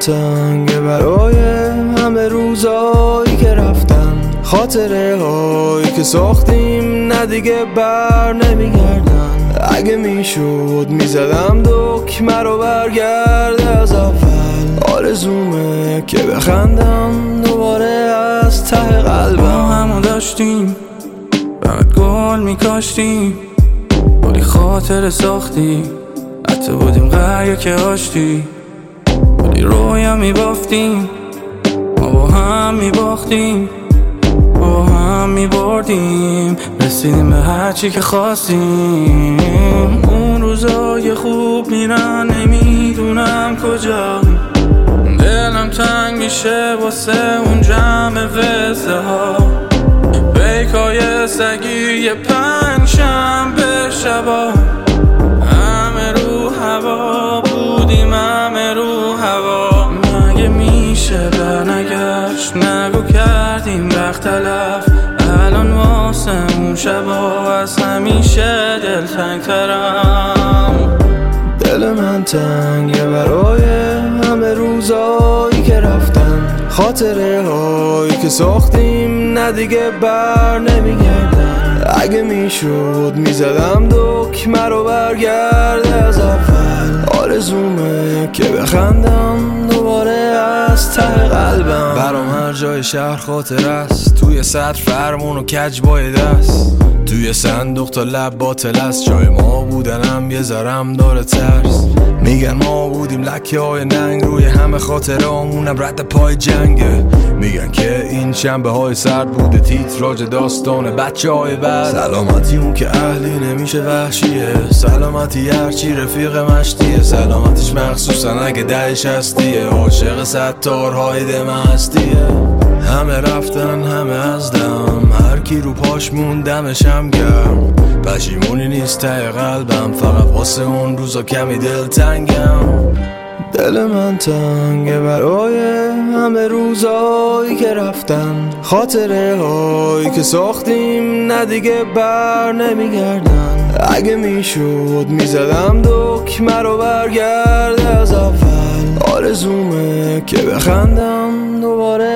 تنگه برای همه روزایی که رفتن، خاطره هایی که ساختیم نه دیگه بر نمیگردن. اگه میشد میزدم دکمه رو برگرده از اول، آرزومه که بخندم دوباره از ته قلبم. ما همو داشتیم فقط گل میکاشتیم، بودی خاطر ساختی، حتی بودیم قریه که آشتی، بودی رویا میبافتیم، ما با هم میباختیم، با هم میبردیم، رسیدیم به هرچی که خواستیم. اون روزای خوب میرن نمیدونم کجا، دلم تنگ میشه واسه اون جمع وزه ها، بیکای سگی یه پنجشنبه شبا، همه رو هوا بودیم، همه رو هوا. مگه میشه برنگشت، نگو کردیم وقت تلف، الان واسه اون شبا از همیشه دلتنگ ترم. دل من تنگه برای همه روزایی که رفتن، خاطره هایی که ساختیم نه دیگه بر نمیگردن. اگه میشد میزدم دکمه رو برگرده از اول، آرزومه که بخندم دوباره از ته قلبم. برام هر جای شهر خاطر است، توی سطر فرمون و کج بای دست، توی صندوق تا لب باطل است. جای ما بودنم یه ذرم داره ترس، میگن ما بودیم لکه های ننگ روی همه خاطره همونم رد پای جنگه. میگن که این شنبه های سرد بوده تیتراژ داستان بچه های بعد. سلامتی اون که اهلی نمیشه وحشیه، سلامتی هرچی رفیق مشتیه، سلامتیش مخصوصا اگه دهش هستیه، عاشق ستارهای دم هستیه. همه رفتن همه از دم، هر کی رو پاش موندمشم گرم، پشیمونی نیست ته قلبم، فقط واسه اون روزا کمی دلتنگم. دل من تنگه برای همه روزایی که رفتن، خاطره هایی که ساختیم نه دیگه بر نمیگردن. اگه میشد میزدم دکمه رو برگرده از اول، آرزومه که بخندم دوباره